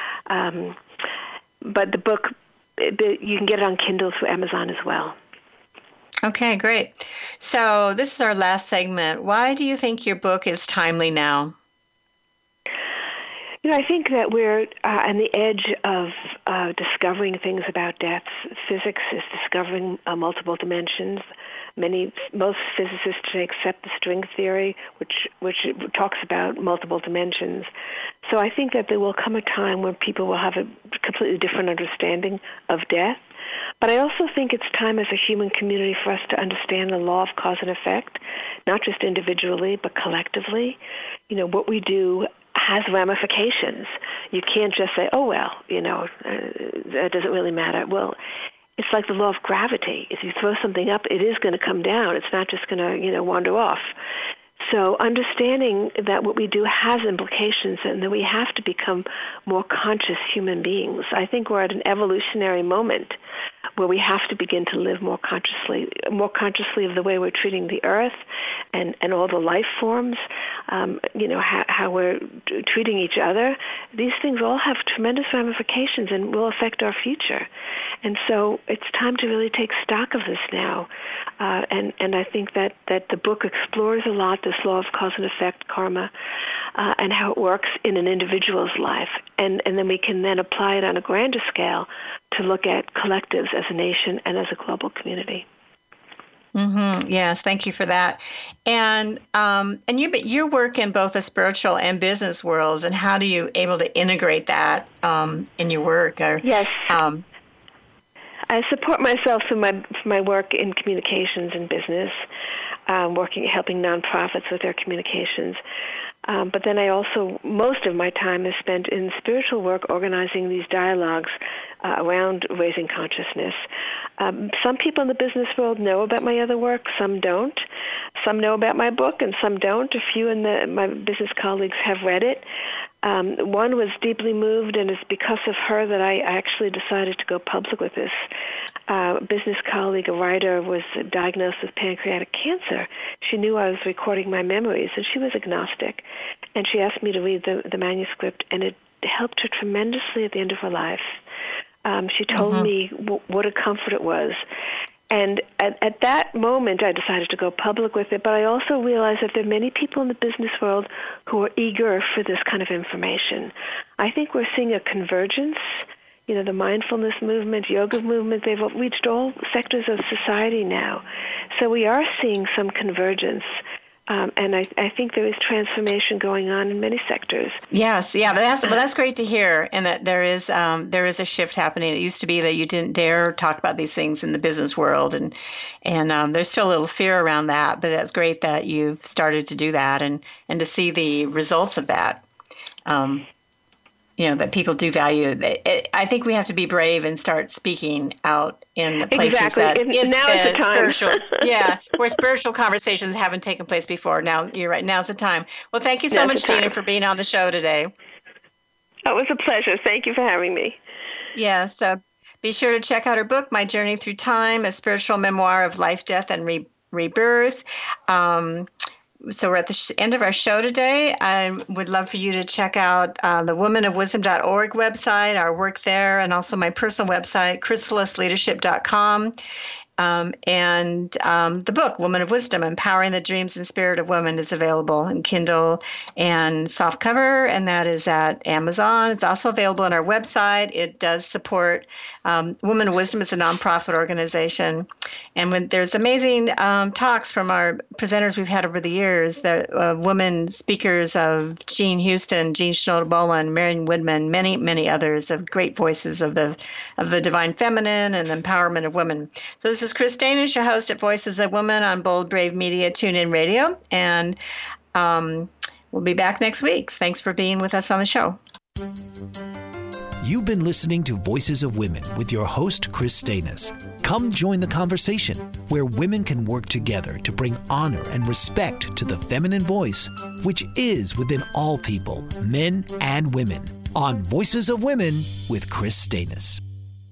But the book, you can get it on Kindle through Amazon as well. Okay, great. So this is our last segment. Why do you think your book is timely now? You know, I think that we're on the edge of discovering things about death. Physics is discovering multiple dimensions. Most physicists today accept the string theory, which talks about multiple dimensions. So I think that there will come a time when people will have a completely different understanding of death. But I also think it's time as a human community for us to understand the law of cause and effect, not just individually, but collectively. You know, what we do has ramifications. You can't just say, oh, well, that doesn't really matter. Well, it's like the law of gravity. If you throw something up, it is going to come down. It's not just going to, wander off. So understanding that what we do has implications and that we have to become more conscious human beings. I think we're at an evolutionary moment where we have to begin to live more consciously of the way we're treating the earth and all the life forms, how we're treating each other. These things all have tremendous ramifications and will affect our future. And so it's time to really take stock of this now. And I think that the book explores a lot this law of cause and effect, karma, and how it works in an individual's life. And then we can then apply it on a grander scale to look at collectives as a nation and as a global community. Mm-hmm. Yes, thank you for that. And you work in both the spiritual and business worlds, and how do you able to integrate that in your work? Yes. I support myself through my work in communications and business, helping nonprofits with their communications. But then I also, most of my time is spent in spiritual work, organizing these dialogues around raising consciousness. Some people in the business world know about my other work, some don't. Some know about my book and some don't. A few my business colleagues have read it. One was deeply moved, and it's because of her that I actually decided to go public with this. A business colleague, a writer, was diagnosed with pancreatic cancer. She knew I was recording my memories, and she was agnostic. And she asked me to read the manuscript, and it helped her tremendously at the end of her life. She told me what a comfort it was. And at that moment, I decided to go public with it, but I also realized that there are many people in the business world who are eager for this kind of information. I think we're seeing a convergence. You know, the mindfulness movement, yoga movement, they've reached all sectors of society now. So we are seeing some convergence. And I think there is transformation going on in many sectors. Yes, yeah, that's great to hear, and that there is a shift happening. It used to be that you didn't dare talk about these things in the business world, and there's still a little fear around that. But that's great that you've started to do that, and to see the results of that. That people do value. I think we have to be brave and start speaking out in places that now is the time. Spiritual, where spiritual conversations haven't taken place before. Now, you're right. Now's the time. Well, thank you so much, Gina, for being on the show today. It was a pleasure. Thank you for having me. Yeah, so be sure to check out her book, My Journey Through Time, a spiritual memoir of life, death, and rebirth. So we're at the end of our show today. I would love for you to check out the womanofwisdom.org website, our work there, and also my personal website, chrysalisleadership.com. And the book, Woman of Wisdom, Empowering the Dreams and Spirit of Women, is available in Kindle and softcover, and that is at Amazon. It's also available on our website. It does support Woman of Wisdom is a nonprofit organization. And when there's amazing talks from our presenters we've had over the years, the women speakers of Jean Houston, Jean Schneider-Boland, Marion Woodman, many, many others of great voices of the divine feminine and the empowerment of women. So this is Chris Danish, your host at Voices of Women on Bold Brave Media, TuneIn Radio, and we'll be back next week. Thanks for being with us on the show. You've been listening to Voices of Women with your host, Chris Stanis. Come join the conversation where women can work together to bring honor and respect to the feminine voice, which is within all people, men and women, on Voices of Women with Chris Stanis.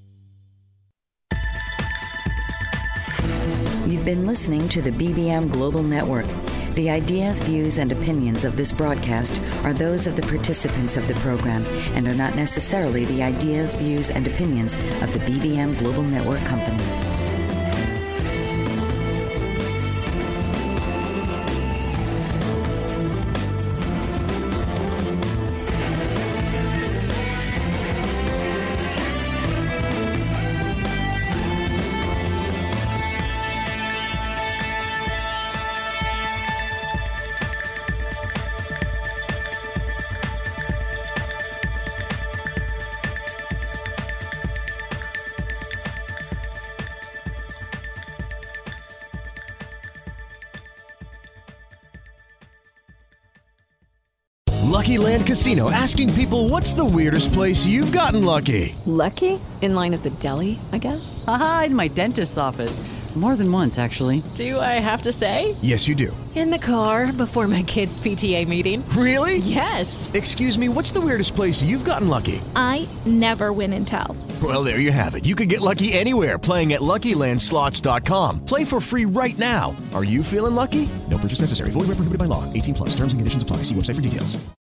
You've been listening to the BBM Global Network. The ideas, views, and opinions of this broadcast are those of the participants of the program and are not necessarily the ideas, views, and opinions of the BBM Global Network Company. Lucky Land Casino, asking people, what's the weirdest place you've gotten lucky? Lucky? In line at the deli, I guess? Aha, in my dentist's office. More than once, actually. Do I have to say? Yes, you do. In the car before my kids' PTA meeting. Really? Yes. Excuse me, what's the weirdest place you've gotten lucky? I never win and tell. Well, there you have it. You can get lucky anywhere, playing at LuckyLandSlots.com. Play for free right now. Are you feeling lucky? No purchase necessary. Void where prohibited by law. 18+. Terms and conditions apply. See website for details.